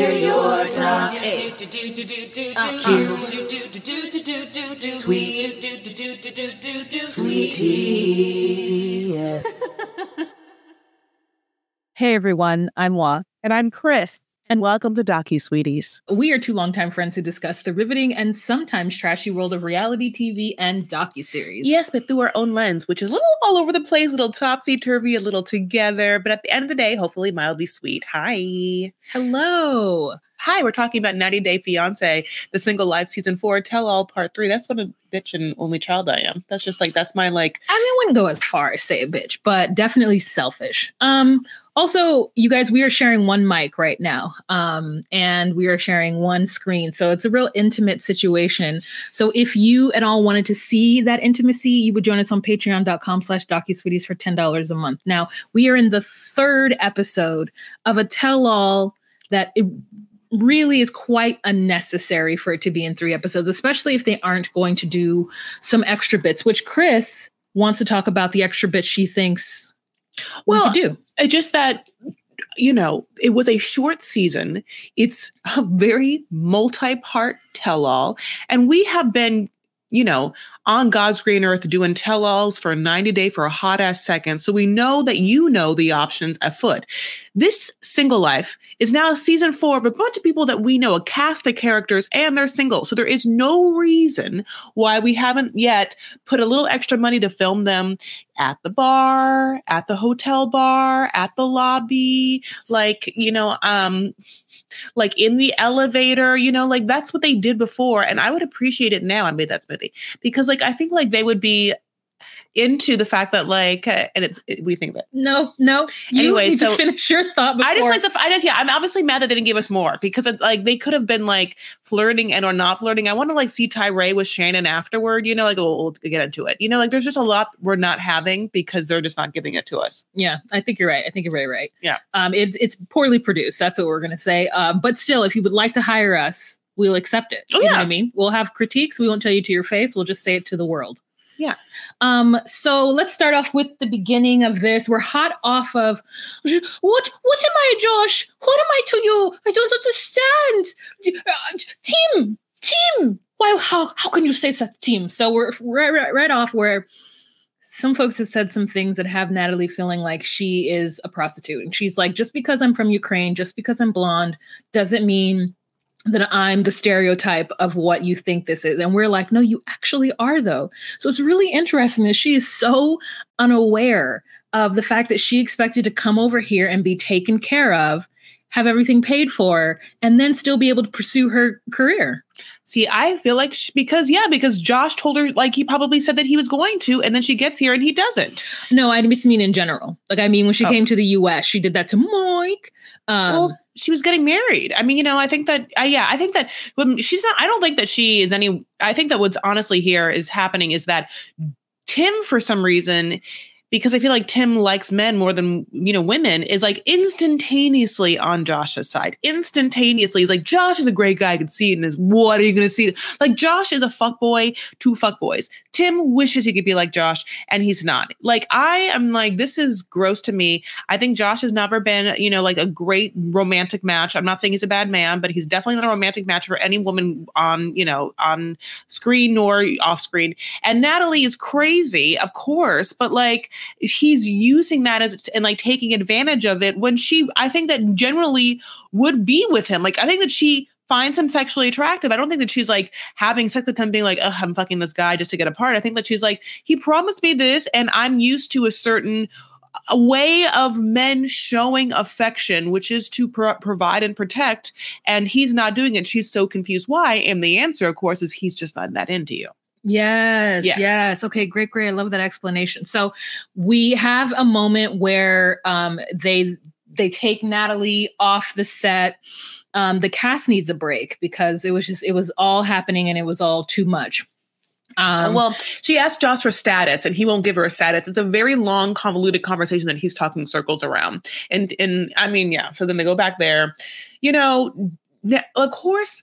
We're your sweeties. Hey everyone, I'm Wa. And I'm Chris. And welcome to DocuSweeties. We are two longtime friends who discuss the riveting and sometimes trashy world of reality TV and docuseries. Yes, but through our own lens, which is a little all over the place, a little topsy-turvy, a little together, but at the end of the day, hopefully mildly sweet. Hi. Hello. Hi, we're talking about 90 Day Fiancé, The Single Life Season 4, Tell All Part 3. That's what a bitch and only child I am. That's just like, that's my like... I mean, I wouldn't go as far as say a bitch, but definitely selfish. Also, you guys, we are sharing one mic right now, and we are sharing one screen. So it's a real intimate situation. So if you at all wanted to see that intimacy, you would join us on patreon.com/DocuSweeties for $10 a month. Now, we are in the third episode of a tell-all that it really is quite unnecessary for it to be in 3 episodes, especially if they aren't going to do some extra bits, which Chris wants to talk about the extra bits she thinks we could do. It's just that, you know, it was a short season. It's a very multi-part tell-all. And we have been, you know, on God's green earth doing tell-alls for 90 Day for a hot ass second. So we know that you know the options afoot. This Single Life is now season 4 of a bunch of people that we know, a cast of characters, and they're single. So there is no reason why we haven't yet put a little extra money to film them at the bar, at the hotel bar, at the lobby, like, you know, like in the elevator, you know, like that's what they did before. And I would appreciate it now. I made that smoothie because like, I think like they would be into the fact that like, and what do you think of it? No. Anyway, you need to finish your thought before. I'm obviously mad that they didn't give us more because like they could have been like flirting and or not flirting. I want to like see Tyree with Shannon afterward, you know, like we'll get into it. You know, like there's just a lot we're not having because they're just not giving it to us. Yeah, I think you're right. I think you're very right. Yeah. It's poorly produced. That's what we're going to say. But still, if you would like to hire us, we'll accept it. Oh, you yeah. know what I mean? We'll have critiques. We won't tell you to your face. We'll just say it to the world. Yeah. So let's start off with the beginning of this. We're hot off of what am I, Josh? What am I to you? I don't understand. Team. Why? How can you say such team? So we're right off where some folks have said some things that have Natalie feeling like she is a prostitute. And she's like, just because I'm from Ukraine, just because I'm blonde, doesn't mean that I'm the stereotype of what you think this is. And we're like, no, you actually are though. So it's really interesting that she is so unaware of the fact that she expected to come over here and be taken care of, have everything paid for, and then still be able to pursue her career. See, I feel like because Josh told her, like he probably said that he was going to, and then she gets here and he doesn't. No, I just mean in general. Like, I mean, when she came to the US, she did that to Mike. Well, she was getting married. I mean, you know, I think that when she's not, I don't think that she is I think that what's honestly here is happening is that Tim, for some reason, because I feel like Tim likes men more than, you know, women, is like instantaneously on Josh's side. Instantaneously. He's like, Josh is a great guy. I can see it in his, what are you going to see? Like, Josh is a fuckboy to fuckboys. Tim wishes he could be like Josh, and he's not. Like, I am like, this is gross to me. I think Josh has never been, you know, like a great romantic match. I'm not saying he's a bad man, but he's definitely not a romantic match for any woman on, you know, on screen nor off screen. And Natalie is crazy, of course, but like, he's using that and like taking advantage of it when I think that generally would be with him. Like, I think that she finds him sexually attractive. I don't think that she's like having sex with him being like, oh, I'm fucking this guy just to get apart. I think that she's like, he promised me this and I'm used to a certain way of men showing affection, which is to provide and protect. And he's not doing it. She's so confused why. And the answer, of course, is he's just not that into you. Yes. Okay, great. I love that explanation. So we have a moment where they take Natalie off the set. The cast needs a break because it was all happening and it was all too much. Well, she asked Josh for status and he won't give her a status. It's a very long, convoluted conversation that he's talking circles around. And I mean, yeah. So then they go back there, you know, of course,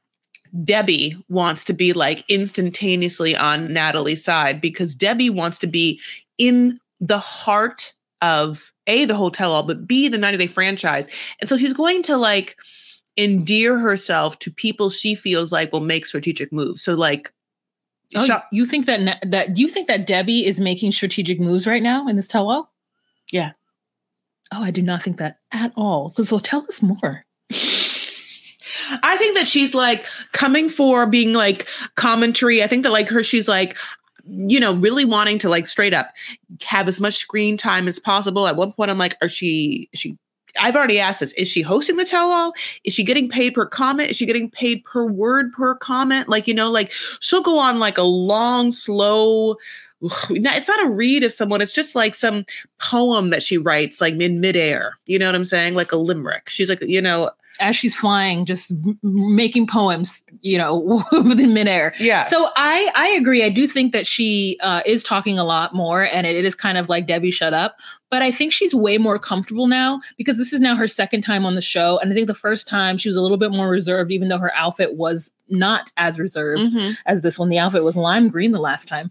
Debbie wants to be like instantaneously on Natalie's side because Debbie wants to be in the heart of A, the hotel, but B, the 90 Day franchise. And so she's going to like endear herself to people she feels like will make strategic moves. So like, you think that do you think that Debbie is making strategic moves right now in this tell-all? Yeah. Oh, I do not think that at all. So tell us more. I think that she's like coming for being like commentary. I think that like she's like, you know, really wanting to like straight up have as much screen time as possible. At one point, I'm like, I've already asked this. Is she hosting the tell-all? Is she getting paid per comment? Is she getting paid per word per comment? Like, you know, like she'll go on like a long, slow, it's not a read of someone. It's just like some poem that she writes like in midair. You know what I'm saying? Like a limerick. She's like, you know, as she's flying, just making poems, you know, within midair. Yeah. So I agree. I do think that she is talking a lot more, and it is kind of like Debbie, shut up. But I think she's way more comfortable now because this is now her second time on the show. And I think the first time she was a little bit more reserved, even though her outfit was not as reserved as this one. The outfit was lime green the last time.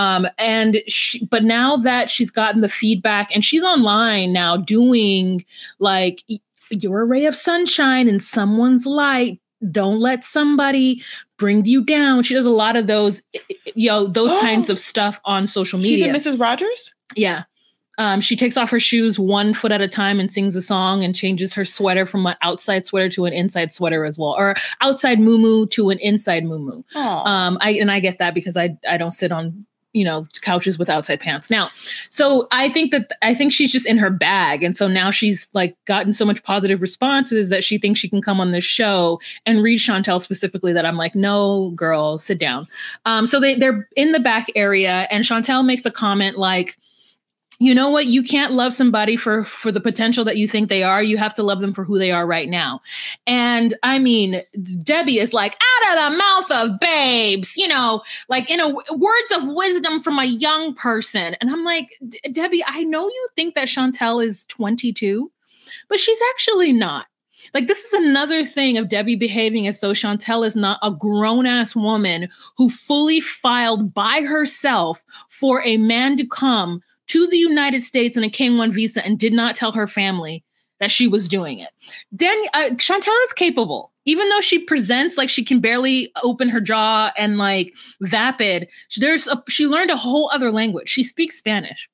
But now that she's gotten the feedback and she's online now doing like, you're a ray of sunshine in someone's light. Don't let somebody bring you down. She does a lot of those, kinds of stuff on social media. She's a Mrs. Rogers? Yeah. She takes off her shoes 1 foot at a time and sings a song and changes her sweater from an outside sweater to an inside sweater as well, or outside muumuu to an inside muumuu. I get that because I don't sit on, you know, couches with outside pants now. So I think she's just in her bag. And so now she's like gotten so much positive responses that she thinks she can come on this show and read Chantel specifically that I'm like, no, girl, sit down. So they're in the back area and Chantel makes a comment like, you know what? You can't love somebody for the potential that you think they are. You have to love them for who they are right now. And I mean, Debbie is like, out of the mouth of babes, you know, like words of wisdom from a young person. And I'm like, Debbie, I know you think that Chantel is 22, but she's actually not. Like, this is another thing of Debbie behaving as though Chantel is not a grown-ass woman who fully filed by herself for a man to come to the United States on a K-1 visa and did not tell her family that she was doing it. Chantel is capable, even though she presents like she can barely open her jaw and like vapid. She learned a whole other language. She speaks Spanish.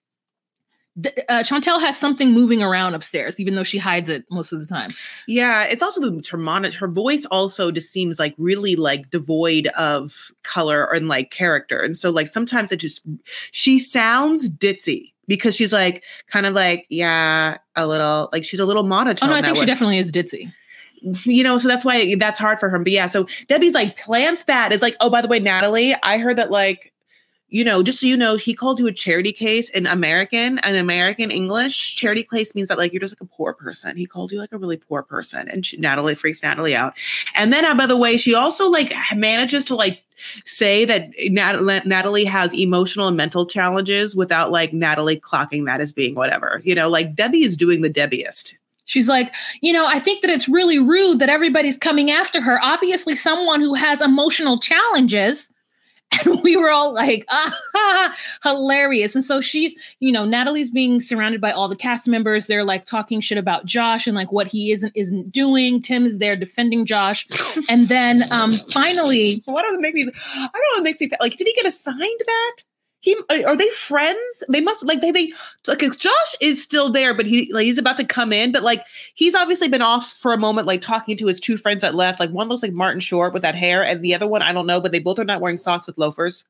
Chantel has something moving around upstairs, even though she hides it most of the time. Yeah, it's also her voice also just seems like really like devoid of color and like character. And so like sometimes she sounds ditzy because she's like kind of like, yeah, a little like she's a little monotone. Oh no, I think she definitely is ditzy. You know, so that's why that's hard for her. But yeah, so Debbie's like plants that is like, oh, by the way, Natalie, I heard that like, you know, just so you know, he called you a charity case in American English. Charity case means that like you're just like a poor person. He called you like a really poor person, and Natalie freaks Natalie out. And then, by the way, she also like manages to like say that Natalie has emotional and mental challenges without like Natalie clocking that as being whatever. You know, like Debbie is doing the Debbieist. She's like, you know, I think that it's really rude that everybody's coming after her. Obviously, someone who has emotional challenges. And we were all like, hilarious. And so she's, you know, Natalie's being surrounded by all the cast members. They're like talking shit about Josh and like what he isn't doing. Tim is there defending Josh. And then finally. What does it make me? I don't know what makes me like, did he get assigned that? Are they friends? They must like they like Josh is still there, but he's about to come in. But like he's obviously been off for a moment, like talking to his two friends that left. Like one looks like Martin Short with that hair, and the other one I don't know, but they both are not wearing socks with loafers.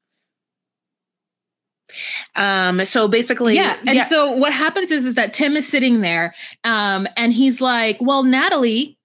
So basically, yeah. And so what happens is that Tim is sitting there, and he's like, "Well, Natalie,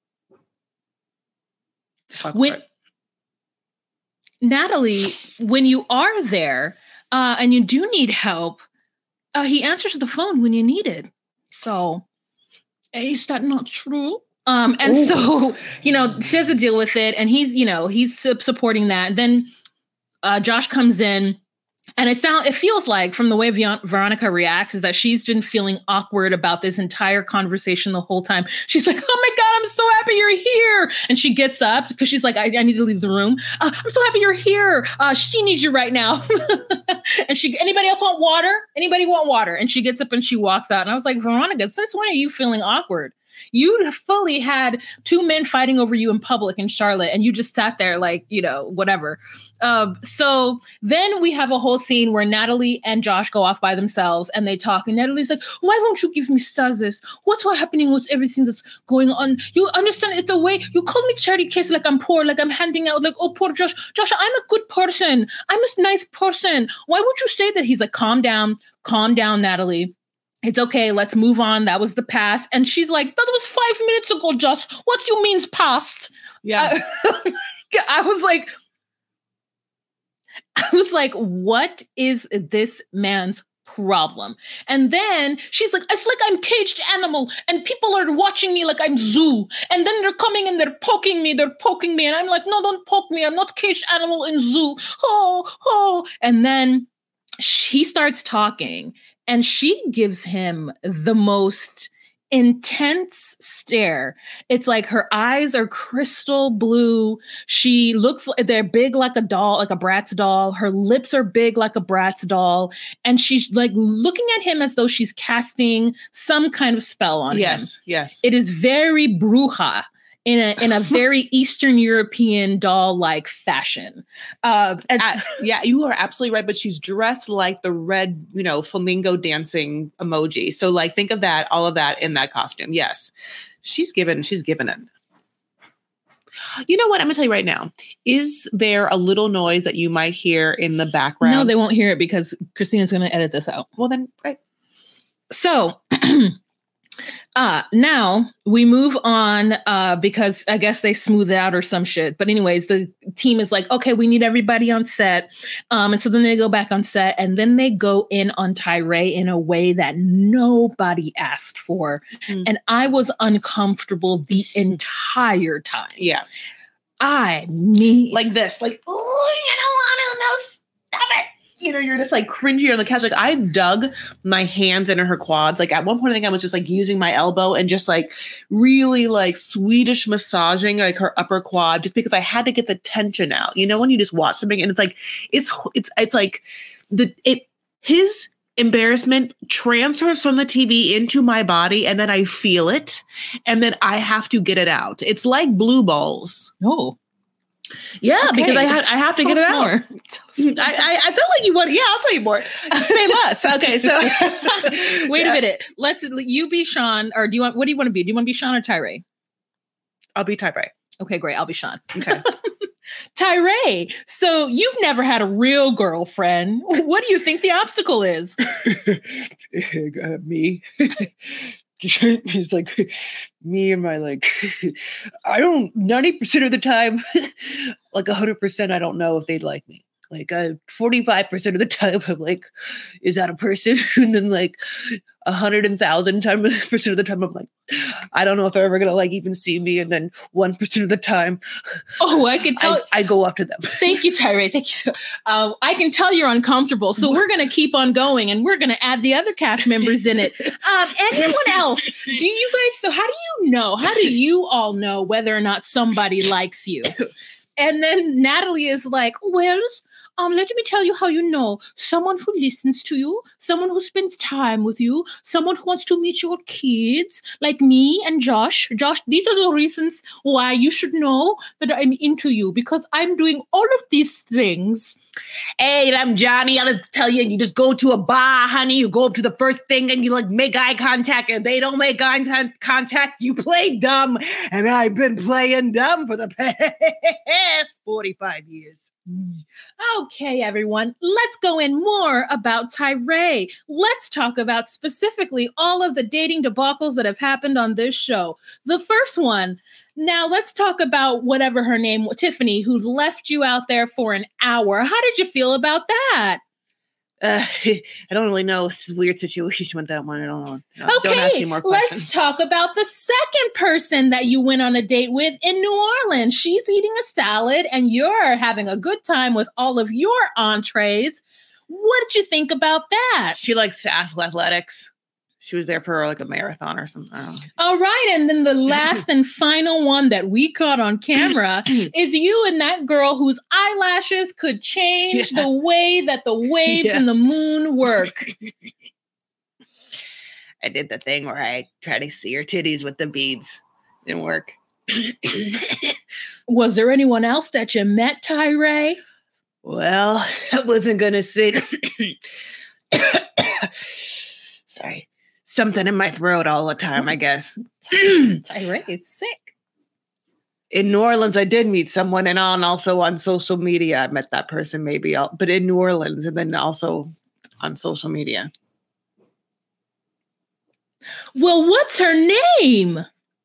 when you are there." And you do need help. He answers the phone when you need it. So, is that not true? And Ooh. So, you know, she has to deal with it. And he's supporting that. Then Josh comes in. And it feels like from the way Veronica reacts is that she's been feeling awkward about this entire conversation the whole time. She's like, oh my God, I'm so happy you're here. And she gets up because she's like, I need to leave the room. I'm so happy you're here. She needs you right now. And anybody else want water? Anybody want water? And she gets up and she walks out. And I was like, Veronica, since when are you feeling awkward? You fully had two men fighting over you in public in Charlotte, and you just sat there like, whatever. So then we have a whole scene where Natalie and Josh go off by themselves and they talk. And Natalie's like, why won't you give me stasis? What's happening with everything that's going on? You understand it the way you call me charity case like I'm poor, like I'm handing out like, oh, poor Josh. Josh, I'm a good person. I'm a nice person. Why would you say that? He's like, calm down, Natalie. It's okay. Let's move on. That was the past. And she's like, that was 5 minutes ago, Josh. What you mean's past? Yeah. I was like, what is this man's problem? And then she's like, it's like I'm caged animal and people are watching me like I'm zoo. And then they're coming and they're poking me. And I'm like, no, don't poke me. I'm not caged animal in zoo. Oh. And then she starts talking and she gives him the most intense stare. It's like her eyes are crystal blue. She looks like they're big like a doll, like a Bratz doll. Her lips are big like a Bratz doll. And she's like looking at him as though she's casting some kind of spell on him. Yes. It is very bruja in a very Eastern European doll-like fashion. Yeah, you are absolutely right. But she's dressed like the red, flamingo dancing emoji. So like, think of that, all of that in that costume. Yes, she's given it. You know what? I'm gonna tell you right now. Is there a little noise that you might hear in the background? No, they won't hear it because Christina's gonna edit this out. Well, then, right. So. Now we move on because I guess they smooth it out or some shit. But anyways, the team is like, okay, we need everybody on set. And so then they go back on set and then they go in on Tyree in a way that nobody asked for. Mm. And I was uncomfortable the entire time. Yeah. I mean, like this, like, oh, you don't want to know. Stop it. You're just like cringy on the couch. Like I dug my hands into her quads. Like at one point, I think I was just like using my elbow and just like really like Swedish massaging like her upper quad, just because I had to get the tension out. When you just watch something and it's like, it's like his embarrassment transfers from the TV into my body and then I feel it and then I have to get it out. It's like blue balls. No. Yeah, okay. Because I have to get it out. I felt like you want. Yeah, I'll tell you more. Say less. Okay, so wait a minute. You be Sean, or what do you want to be? Do you want to be Sean or Tyree? I'll be Tyree. Okay, great. I'll be Sean. Okay. Tyree, so you've never had a real girlfriend. What do you think the obstacle is? Me. It's like me and my I don't 90% of the time, like 100%, I don't know if they'd like me. Like 45% of the time, I'm like, is that a person? And then like 100,000% of the time, I'm like, I don't know if they're ever gonna even see me. And then 1% of the time, I can tell. I go up to them. Thank you, Tyree. Thank you. I can tell you're uncomfortable, so we're gonna keep on going, and we're gonna add the other cast members in it. Anyone else? Do you guys? So how do you know? How do you all know whether or not somebody likes you? And then Natalie is like, well, let me tell you how you know. Someone who listens to you, someone who spends time with you, someone who wants to meet your kids, like me and Josh. Josh, these are the reasons why you should know that I'm into you, because I'm doing all of these things. Hey, I'm Johnny. I'll just tell you, you just go to a bar, honey. You go up to the first thing and you make eye contact, and they don't make eye contact. You play dumb, and I've been playing dumb for the past 45 years. Okay, everyone, let's go in more about Tyree. Let's talk about specifically all of the dating debacles that have happened on this show. The first one, now let's talk about whatever her name, Tiffany, who left you out there for an hour. How did you feel about that? I don't really know. It's a weird situation with that one. I don't know. Okay, don't ask me more questions. Let's talk about the second person that you went on a date with in New Orleans. She's eating a salad and you're having a good time with all of your entrees. What did you think about that? She likes athletics. She was there for a marathon or something. I don't know. All right. And then the last and final one that we caught on camera is you and that girl whose eyelashes could change the way that the waves in the moon work. I did the thing where I try to see her titties with the beads. Didn't work. Was there anyone else that you met, Tyree? Well, I wasn't going to sit. Sorry. Something in my throat all the time, I guess. Tyree is sick. In New Orleans, I did meet someone, and also on social media, I met that person but in New Orleans, and then also on social media. Well, what's her name?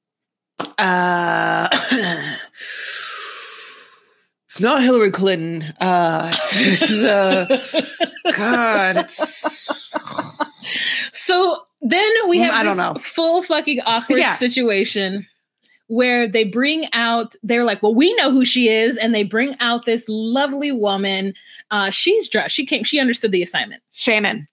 It's not Hillary Clinton. God, So then we have I don't know. full fucking awkward situation where they bring out, they're like, well, we know who she is. And they bring out this lovely woman. She's dressed. She understood the assignment. Shannon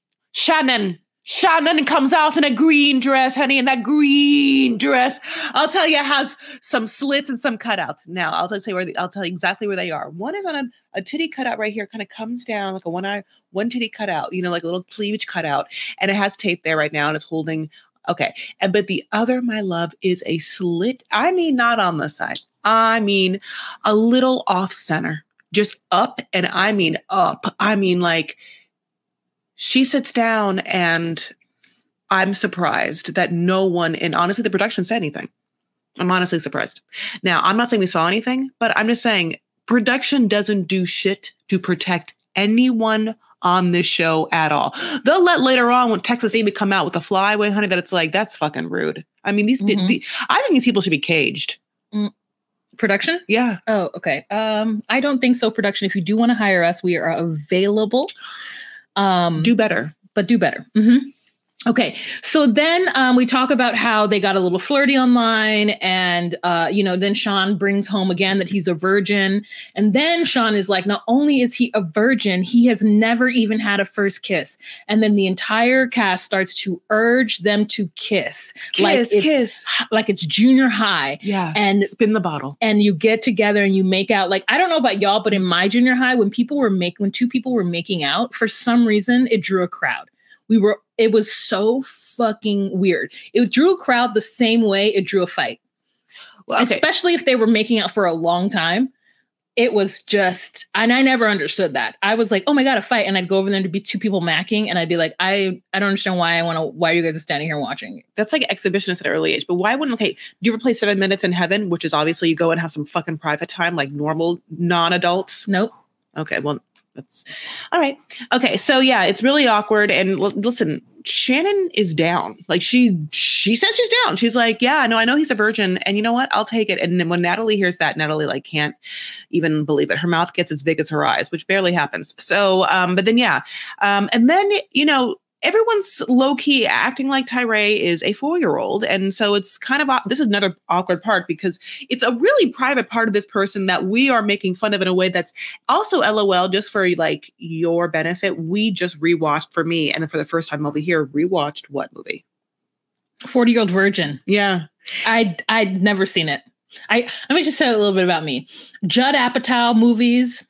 comes out in a green dress, honey, and that green dress, I'll tell you, has some slits and some cutouts. Now, I'll tell you exactly where they are. One is on a titty cutout right here, kind of comes down like one titty cutout, like a little cleavage cutout, and it has tape there right now, and it's holding. Okay, but the other, my love, is a slit. I mean, not on the side. I mean, a little off center, just up, and I mean up. I mean, like. She sits down, and I'm surprised that no one, and honestly, the production said anything. I'm honestly surprised. Now, I'm not saying we saw anything, but I'm just saying production doesn't do shit to protect anyone on this show at all. They'll let later on when Texas Amy come out with a flyaway, honey, that it's like, that's fucking rude. I mean, I think these people should be caged. Production? Yeah. Oh, okay. I don't think so, production. If you do want to hire us, we are available. Do better. But do better. Mm-hmm. Okay. So then we talk about how they got a little flirty online, and, then Sean brings home again that he's a virgin. And then Sean is like, not only is he a virgin, he has never even had a first kiss. And then the entire cast starts to urge them to kiss. Kiss. Like it's junior high. Yeah. And spin the bottle. And you get together and you make out. Like, I don't know about y'all, but in my junior high, when two people were making out, for some reason, it drew a crowd. It was so fucking weird. It drew a crowd the same way it drew a fight. Well, okay. Especially if they were making out for a long time. It was just, and I never understood that. I was like, oh my God, a fight. And I'd go over there to be two people macking. And I'd be like, I don't understand why you guys are standing here watching. That's like exhibitionist at an early age. But why wouldn't, do you ever play 7 Minutes in Heaven? Which is obviously you go and have some fucking private time like normal non-adults. Nope. Okay, well, that's all right. Okay, so yeah, it's really awkward. And listen, Shannon is down. Like she says she's down. She's like, yeah, no, I know he's a virgin, and you know what? I'll take it. And then when Natalie hears that, Natalie can't even believe it. Her mouth gets as big as her eyes, which barely happens. So, but then and then everyone's low-key acting like Tyree is a 4-year-old. And so it's kind of, this is another awkward part because it's a really private part of this person that we are making fun of in a way that's also LOL, just for like your benefit. We just rewatched, for me, and for the first time over here, rewatched what movie? 40-Year-Old Virgin. Yeah. I'd never seen it. Let me just say a little bit about me. Judd Apatow movies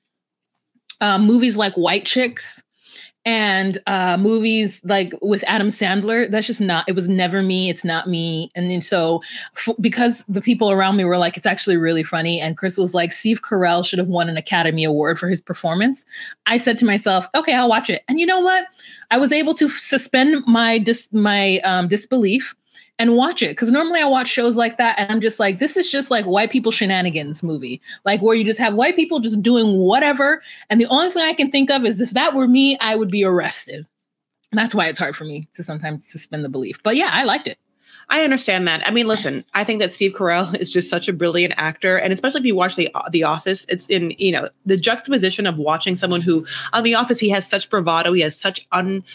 like White Chicks, and movies like with Adam Sandler, that's just not, it was never me. It's not me. And then so because the people around me were like, it's actually really funny. And Chris was like, Steve Carell should have won an Academy Award for his performance. I said to myself, okay, I'll watch it. And you know what? I was able to suspend my disbelief and watch it. Because normally I watch shows like that and I'm just like, this is just like white people shenanigans movie. Like where you just have white people just doing whatever. And the only thing I can think of is if that were me, I would be arrested. That's why it's hard for me to sometimes suspend the belief. But yeah, I liked it. I understand that. I mean, listen, I think that Steve Carell is just such a brilliant actor. And especially if you watch The Office, it's in, the juxtaposition of watching someone who on The Office, he has such bravado. He has such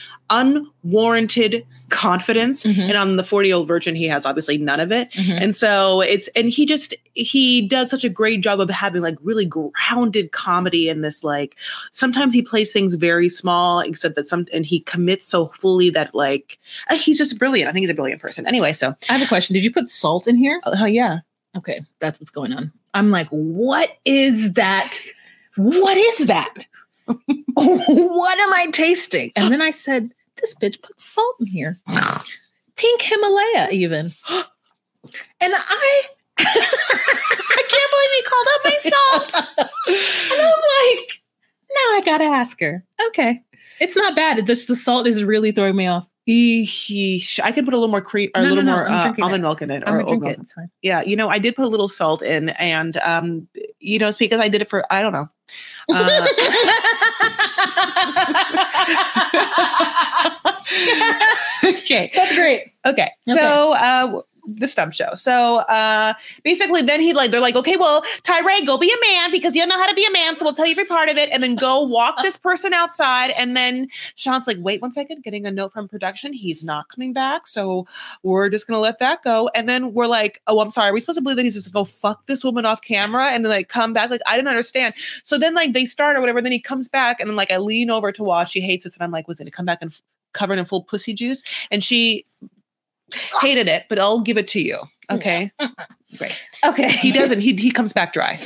unwarranted confidence. Mm-hmm. And on the 40-Year-Old Virgin, he has obviously none of it. Mm-hmm. And so he does such a great job of having like really grounded comedy in this, like, sometimes he plays things very small, except that and he commits so fully that like, he's just brilliant. I think he's a brilliant person. Anyway, so I have a question. Did you put salt in here? Oh, yeah. Okay. That's what's going on. I'm like, what is that? What is that? What am I tasting? And then I said, this bitch put salt in here. Pink Himalaya, even. And I can't believe he called out my salt. And I'm like, now I gotta ask her. Okay. It's not bad. The salt is really throwing me off. I could put a little more cream or a little more almond milk in it. I'm or gonna drink oat it. milk. It's fine. Yeah, I did put a little salt in, and it's because I did it for I don't know. Okay, That's great. Okay, so the stump show. So basically, then they're like, okay, well, Tyree, go be a man because you don't know how to be a man, so we'll tell you every part of it, and then go walk this person outside. And then Sean's like, wait 1 second, getting a note from production, he's not coming back, so we're just gonna let that go. And then we're like, oh, I'm sorry, are we supposed to believe that he's just gonna go fuck this woman off camera and then like come back? Like, I didn't understand. So then like they start or whatever, and then he comes back, and then like I lean over to watch. She hates this, and I'm like, was it come back and covered in full pussy juice? And she hated it, but I'll give it to you. Okay. Great. Okay. He doesn't. He comes back dry.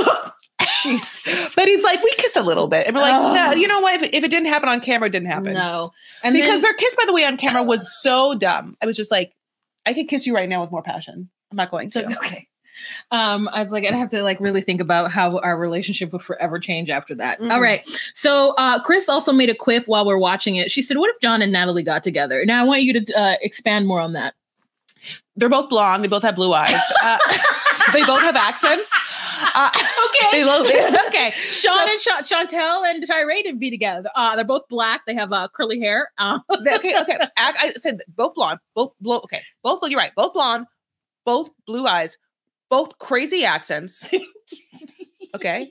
Jesus. But he's like, we kissed a little bit. And we're like, no, you know what? If it didn't happen on camera, it didn't happen. No. And because their kiss, by the way, on camera was so dumb. I was just like, I could kiss you right now with more passion. I'm not going to. Okay. I was like, I'd have to like really think about how our relationship would forever change after that. Mm-hmm. All right. So Chris also made a quip while we're watching it. She said, what if John and Natalie got together? Now I want you to expand more on that. They're both blonde. They both have blue eyes. They both have accents. Okay. Okay. Sean and Chantel and Tyree to be together. They're both black. They have curly hair. Okay. I said both blonde. Both blue. Okay. Both. You're right. Both blonde. Both blue eyes. Both crazy accents. Okay.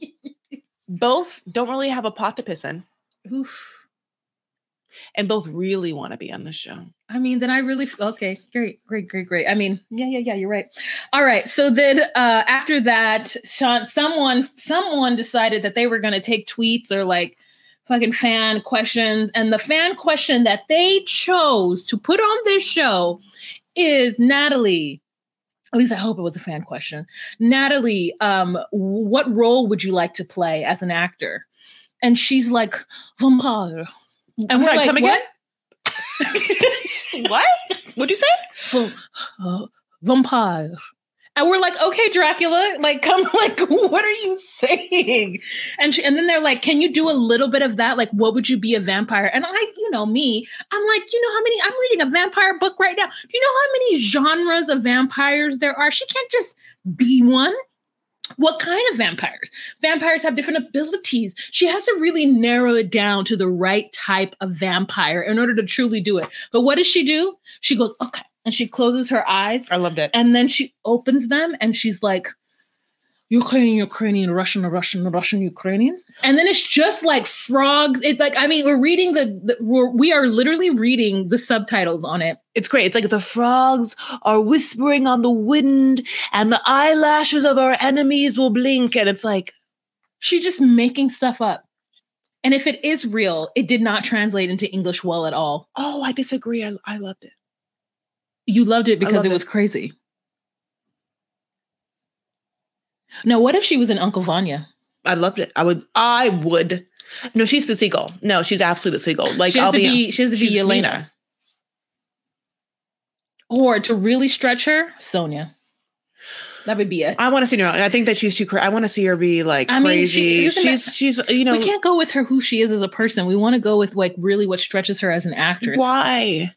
Both don't really have a pot to piss in. Oof. And both really want to be on the show. I mean, then I really, okay, great. I mean, yeah, you're right. All right. So then after that, Sean, someone decided that they were going to take tweets or like fucking fan questions. And the fan question that they chose to put on this show is, Natalie, at least I hope it was a fan question. Natalie, what role would you like to play as an actor? And she's like, vampire. And I'm sorry, like, come again? What? What'd you say? Vampire. And we're like, okay, Dracula, like, come, like, what are you saying? And then they're like, can you do a little bit of that? Like, what would you be a vampire? And I, me, I'm like, I'm reading a vampire book right now. Do you know how many genres of vampires there are? She can't just be one. What kind of vampires? Vampires have different abilities. She has to really narrow it down to the right type of vampire in order to truly do it. But what does she do? She goes, okay. And she closes her eyes. I loved it. And then she opens them and she's like, Ukrainian, Russian, Ukrainian. And then it's just like frogs. It's like, I mean, we're reading we are literally reading the subtitles on it. It's great. It's like the frogs are whispering on the wind and the eyelashes of our enemies will blink. And it's like, she's just making stuff up. And if it is real, it did not translate into English well at all. Oh, I disagree. I loved it. You loved it because it was crazy. Now, what if she was an Uncle Vanya? I loved it. I would. No, she's the seagull. No, she's absolutely the seagull. Like, she has to be Yelena. Or to really stretch her, Sonia. That would be it. I want to see her. I think that she's too crazy. I want to see her be like crazy. She's we can't go with her who she is as a person. We want to go with like really what stretches her as an actress. Why?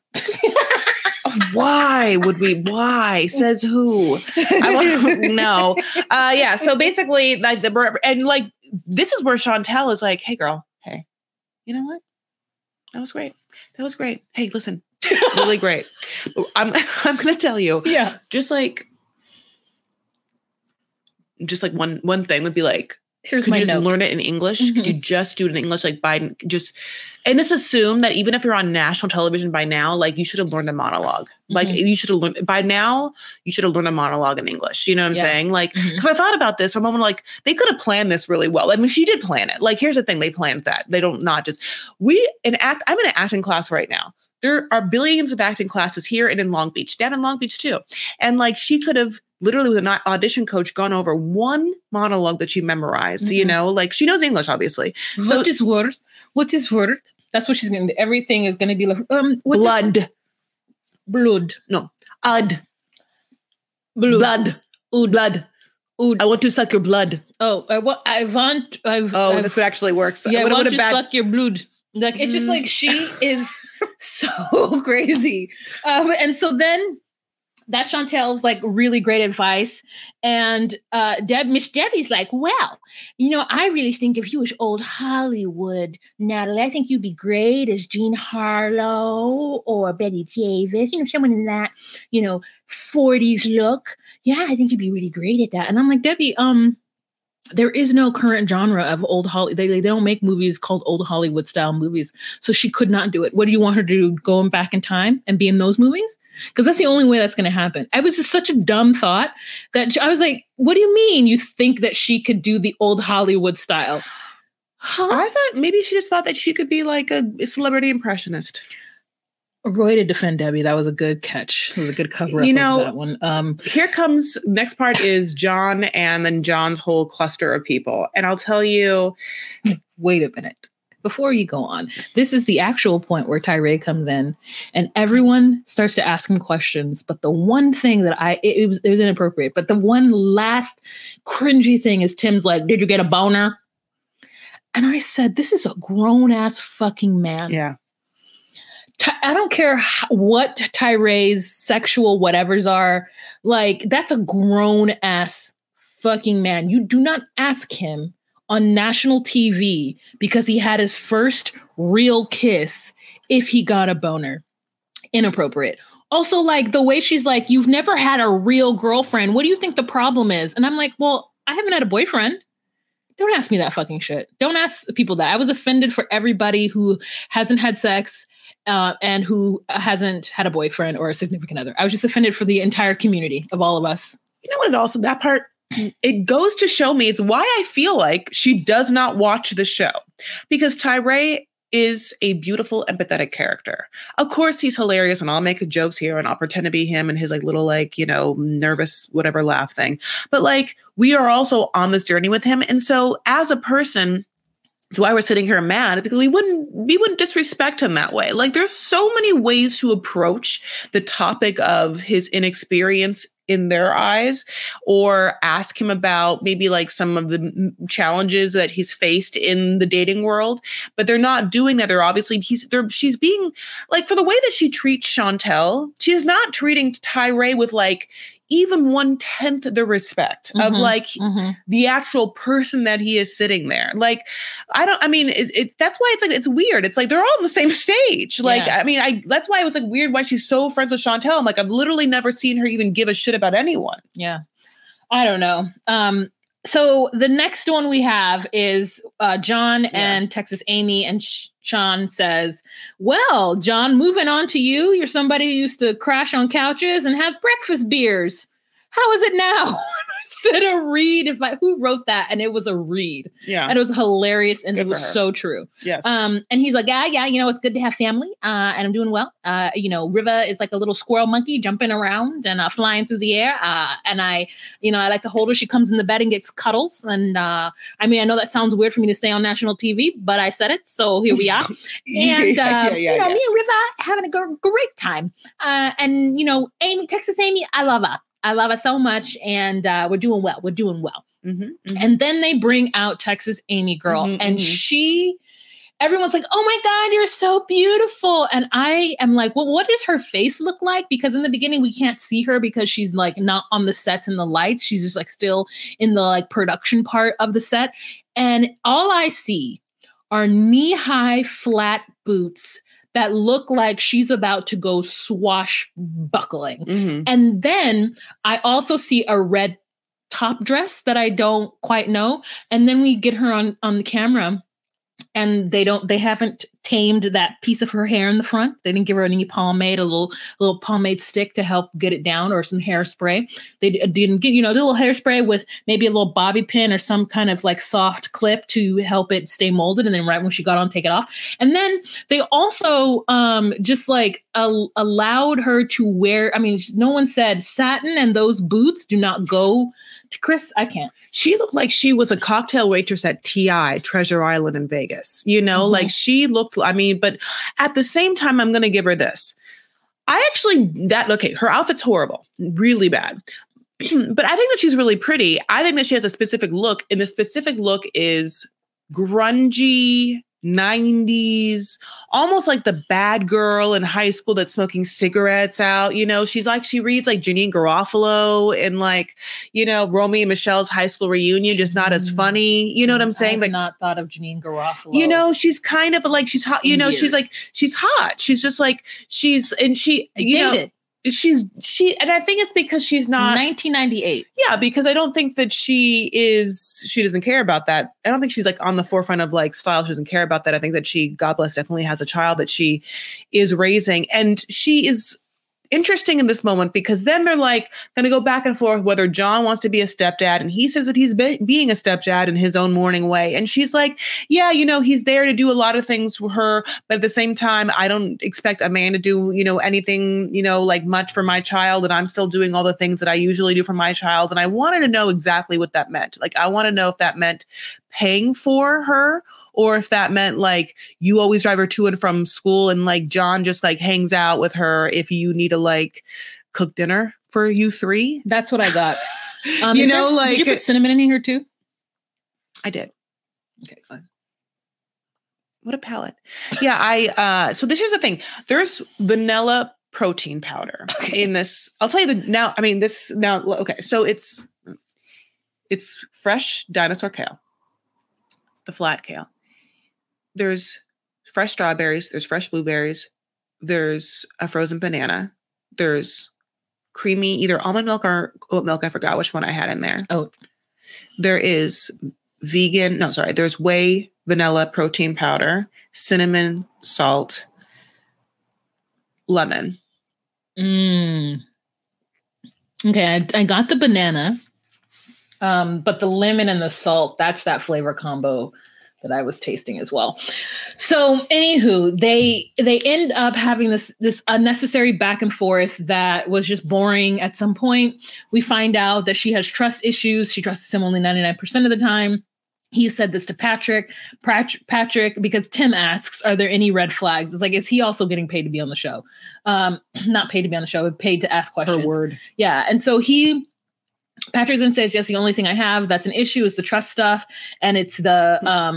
Why would we? Why? Says who? No. Yeah. So basically, like this is where Chantel is like, hey, girl. Hey, you know what? That was great. Hey, listen, really great. I'm gonna tell you. Yeah. Just like one thing would be like, here's could my you just note. learn it in English? Mm-hmm. Could you just do it in English? Like Biden and just assume that even if you're on national television by now, like you should have learned a monologue. Mm-hmm. Like you should have learned by now, you should have learned a monologue in English. You know what I'm saying? Like, because I thought about this for a moment, like they could have planned this really well. I mean, she did plan it. Like, here's the thing. They planned that. They don't not just, I'm in an acting class right now. There are billions of acting classes here and in Long Beach, down in Long Beach too. And like, she could have literally with an audition coach gone over one monologue that she memorized, you know, like she knows English, obviously. So what is word? That's what she's going to do. Everything is going to be like, blood. Blood. No. Ud. Blood. Blood. Ood. I want to suck your blood. Oh, I want. That's what actually works. Yeah, I want to bad... suck your blood. Like it's just like she is so crazy. And so then that's Chantel's like really great advice. And Miss Debbie's like, well, I really think if you was old Hollywood, Natalie, I think you'd be great as Jean Harlow or Betty Davis, someone in that, 40s look. Yeah, I think you'd be really great at that. And I'm like, Debbie, there is no current genre of old Hollywood. They don't make movies called old Hollywood style movies. So she could not do it. What do you want her to do? Go back in time and be in those movies? Because that's the only way that's going to happen. It was just such a dumb thought that I was like, what do you mean you think that she could do the old Hollywood style? Huh? I thought maybe she just thought that she could be like a celebrity impressionist. Roy to defend Debbie. That was a good catch. It was a good cover up of that one. Here comes, next part is John and then John's whole cluster of people. And I'll tell you, wait a minute. Before you go on, this is the actual point where Tyree comes in and everyone starts to ask him questions. But the one thing that it was inappropriate, but the one last cringy thing is Tim's like, did you get a boner? And I said, this is a grown ass fucking man. Yeah. I don't care what Tyree's sexual whatevers are. Like, that's a grown ass fucking man. You do not ask him on national TV because he had his first real kiss if he got a boner. Inappropriate. Also, like the way she's like, you've never had a real girlfriend. What do you think the problem is? And I'm like, well, I haven't had a boyfriend. Don't ask me that fucking shit. Don't ask people that. I was offended for everybody who hasn't had sex and who hasn't had a boyfriend or a significant other. I was just offended for the entire community of all of us. You know what? That part, it goes to show me, it's why I feel like she does not watch the show, because Tyree is a beautiful, empathetic character. Of course, he's hilarious, and I'll make jokes here, and I'll pretend to be him and his like little like nervous whatever laugh thing. But like we are also on this journey with him, and so as a person, it's why we're sitting here mad, because we wouldn't disrespect him that way. Like there's so many ways to approach the topic of his inexperience in their eyes, or ask him about maybe like some of the challenges that he's faced in the dating world, but they're not doing that. They're obviously, she's being like, for the way that she treats Chantel, she is not treating Tyree with like even 1/10 the respect of like the actual person that he is sitting there. Like, that's why it's like, it's weird. It's like, they're all on the same stage. Like, yeah. That's why it was like weird why she's so friends with Chantel. I'm like, I've literally never seen her even give a shit about anyone. Yeah. I don't know. So the next one we have is John and Texas Amy, and Sean says, well, John, moving on to you. You're somebody who used to crash on couches and have breakfast beers. How is it now? I said a read. Who wrote that? And it was a read. Yeah. And it was hilarious. And it was so true. Yes. And he's like, yeah, it's good to have family. And I'm doing well. Riva is like a little squirrel monkey jumping around and flying through the air. And I like to hold her. She comes in the bed and gets cuddles. And I know that sounds weird for me to say on national TV, but I said it. So here we are. And, me and Riva having a great time. And Amy, Texas Amy, I love her. I love her so much, and we're doing well. And then they bring out Texas Amy girl, and everyone's like, oh my God, you're so beautiful. And I am like, well, what does her face look like? Because in the beginning, we can't see her because she's like not on the sets and the lights. She's just like still in the like production part of the set. And all I see are knee-high flat boots that look like she's about to go swashbuckling. And then I also see a red top dress that I don't quite know. And then we get her on the camera, and they haven't tamed that piece of her hair in the front. They didn't give her any pomade, a little pomade stick to help get it down, or some hairspray. They didn't get, the little hairspray with maybe a little bobby pin or some kind of like soft clip to help it stay molded. And then right when she got on, take it off. And then they also just like allowed her to wear, no one said satin and those boots do not go to Chris. I can't. She looked like she was a cocktail waitress at TI, Treasure Island in Vegas. Like she looked, but at the same time, I'm going to give her this. her outfit's horrible, really bad. But I think that she's really pretty. I think that she has a specific look, and the specific look is grungy 90s, almost like the bad girl in high school that's smoking cigarettes out. You know, she reads like Janine Garofalo and like, you know, Romeo and Michelle's high school reunion, just not as funny. You know what I'm saying? I've not thought of Janine Garofalo. You know, she's kind of like, she's hot. You know, she's hot. She's just like, you know, and I think it's because she's not 1998. Yeah, because I don't think that she doesn't care about that. I don't think she's like on the forefront of like style. She doesn't care about that. I think that she, God bless, definitely has a child that she is raising. And she is interesting in this moment because then they're like going to go back and forth whether John wants to be a stepdad, and he says that he's being a stepdad in his own morning way, and she's like, yeah, you know, he's there to do a lot of things for her, but at the same time I don't expect a man to do, you know, anything, you know, like much for my child, and I'm still doing all the things that I usually do for my child. And I wanted to know exactly what that meant. Like, I want to know if that meant paying for her, or if that meant like you always drive her to and from school, and like John just like hangs out with her if you need to like cook dinner for you three. That's what I got. You know, like, did you put cinnamon in here too? I did. Okay, fine. What a palate. Yeah, so this is the thing. There's vanilla protein powder in this. I'll tell you okay, so it's fresh dinosaur kale. The flat kale. There's fresh strawberries, there's fresh blueberries, there's a frozen banana, there's creamy either almond milk or oat milk. I forgot which one I had in there. Oh. There is there's whey vanilla protein powder, cinnamon, salt, lemon. Okay, I got the banana. But the lemon and the salt, that's that flavor combo that I was tasting as well. So anywho, they end up having this unnecessary back and forth that was just boring. At some point, we find out that she has trust issues. She trusts him only 99% of the time. He said this to Patrick, because Tim asks, are there any red flags? It's like, is he also getting paid to be on the show? Not paid to be on the show, but paid to ask questions. Her word. Yeah. And so Patrick then says, yes, the only thing I have that's an issue is the trust stuff. And it's the,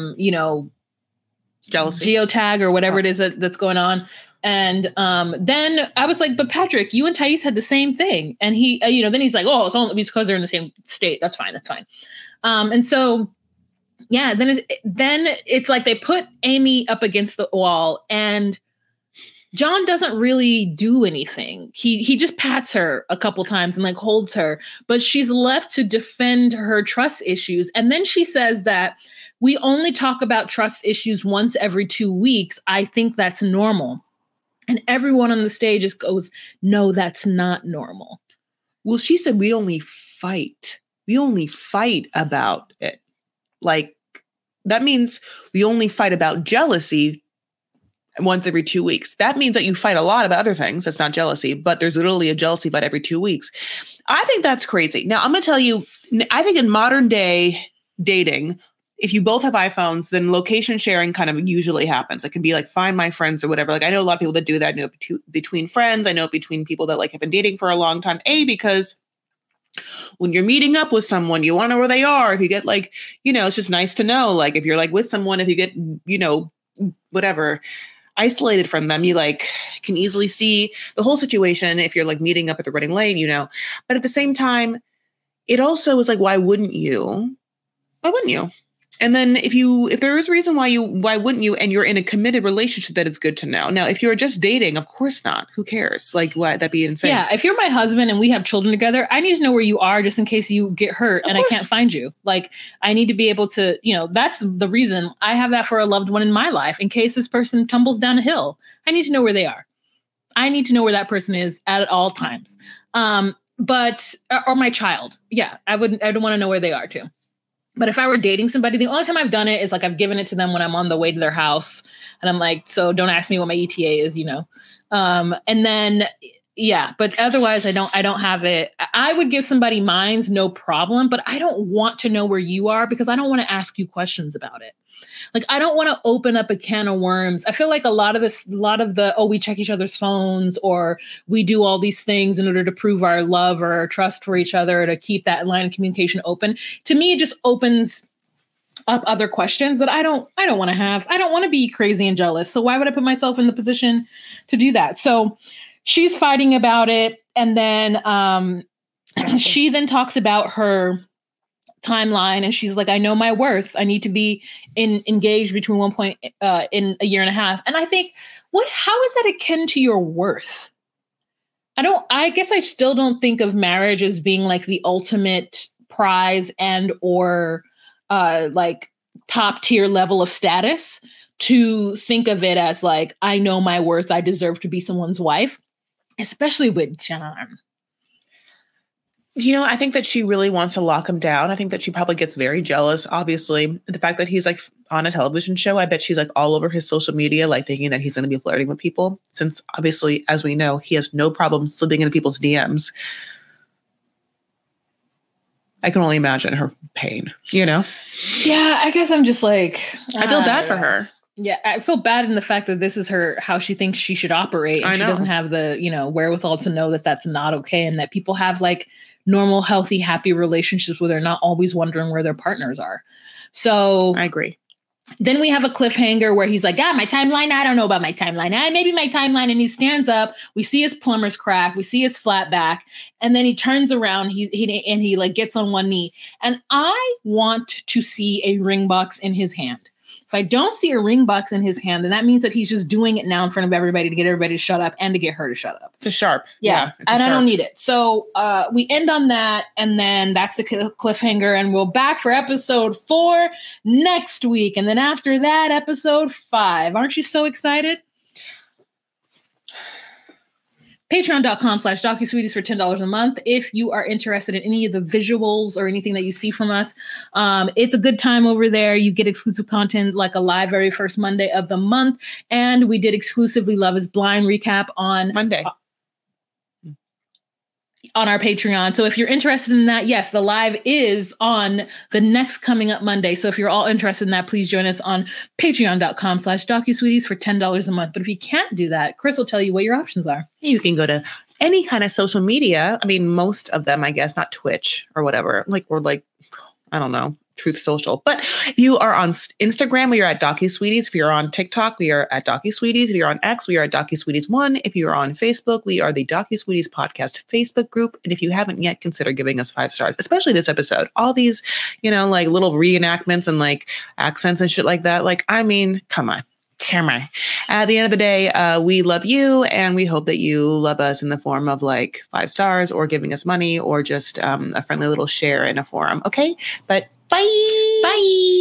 jealousy, geotag or whatever it is that's going on. And then I was like, but Patrick, you and Thais had the same thing. And he, then he's like, oh, it's only because they're in the same state. That's fine. And so, yeah, then it's like they put Amy up against the wall, and John doesn't really do anything. He just pats her a couple times and like holds her, but she's left to defend her trust issues. And then she says that we only talk about trust issues once every 2 weeks. I think that's normal. And everyone on the stage just goes, no, that's not normal. Well, she said we only fight. We only fight about it. Like, that means we only fight about jealousy once every 2 weeks. That means that you fight a lot about other things. That's not jealousy, but there's literally a jealousy fight every 2 weeks. I think that's crazy. Now, I'm going to tell you, I think in modern day dating, if you both have iPhones, then location sharing kind of usually happens. It can be like, find my friends or whatever. Like, I know a lot of people that do that. I know between friends. I know between people that like have been dating for a long time. Because when you're meeting up with someone, you want to know where they are. If you get like, it's just nice to know, like if you're like with someone, if you get, whatever, isolated from them, you like can easily see the whole situation if you're like meeting up at the running lane, but at the same time, it also is like, why wouldn't you? And then if there is a reason why wouldn't you, and you're in a committed relationship, that it's good to know. Now, if you're just dating, of course not. Who cares? Like, what? That'd be insane. Yeah. If you're my husband and we have children together, I need to know where you are just in case you get hurt and I can't find you. Like, I need to be able to, that's the reason I have that for a loved one in my life. In case this person tumbles down a hill, I need to know where they are. I need to know where that person is at all times. Or my child. Yeah. I'd want to know where they are too. But if I were dating somebody, the only time I've done it is like I've given it to them when I'm on the way to their house. And I'm like, so don't ask me what my ETA is, And then Yeah, but otherwise I don't have it. I would give somebody mines, no problem, but I don't want to know where you are because I don't want to ask you questions about it. Like, I don't want to open up a can of worms. I feel like a lot of the, oh, we check each other's phones or we do all these things in order to prove our love or our trust for each other to keep that line of communication open. To me, it just opens up other questions that I don't want to have. I don't want to be crazy and jealous. So why would I put myself in the position to do that? So she's fighting about it. And then she then talks about her timeline and she's like, I know my worth. I need to be engaged between in a year and a half. And I think, how is that akin to your worth? I guess I still don't think of marriage as being like the ultimate prize and or like top tier level of status, to think of it as like, I know my worth. I deserve to be someone's wife, especially with John. I think that she really wants to lock him down. I think that she probably gets very jealous. Obviously, the fact that he's like on a television show, I bet she's like all over his social media, like thinking that he's going to be flirting with people, since obviously, as we know, he has no problem slipping into people's DMs. I can only imagine her pain, Yeah, I guess I'm just like, I feel bad for her. Yeah, I feel bad in the fact that this is how she thinks she should operate. And she doesn't have the, wherewithal to know that that's not okay. And that people have like normal, healthy, happy relationships where they're not always wondering where their partners are. So I agree. Then we have a cliffhanger where he's like, my timeline. I don't know about my timeline. Maybe my timeline. And he stands up. We see his plumber's crack. We see his flat back. And then he turns around. He like gets on one knee. And I want to see a ring box in his hand. If I don't see a ring box in his hand, then that means that he's just doing it now in front of everybody to get everybody to shut up and to get her to shut up. It's a sharp. Yeah. And I don't need it. So we end on that. And then that's the cliffhanger. And we'll back for episode 4 next week. And then after that, episode 5. Aren't you so excited? Patreon.com/DocuSweeties for $10 a month. If you are interested in any of the visuals or anything that you see from us, it's a good time over there. You get exclusive content like a live every first Monday of the month. And we did exclusively Love is Blind recap on Monday. On our Patreon. So if you're interested in that, yes, the live is on the next coming up Monday. So if you're all interested in that, please join us on patreon.com/DocuSweeties for $10 a month. But if you can't do that, Chris will tell you what your options are. You can go to any kind of social media. I mean, most of them, I guess, not Twitch or whatever, I don't know, Truth Social. But if you are on Instagram, we are at DocuSweeties. If you're on TikTok, we are at DocuSweeties. If you're on X, we are at DocuSweeties1. If you are on Facebook, we are the DocuSweeties Podcast Facebook group. And if you haven't yet, consider giving us 5 stars, especially this episode. All these, like little reenactments and like accents and shit like that. Like, I mean, come on. At the end of the day, we love you, and we hope that you love us in the form of like 5 stars or giving us money or just a friendly little share in a forum. Okay, but bye.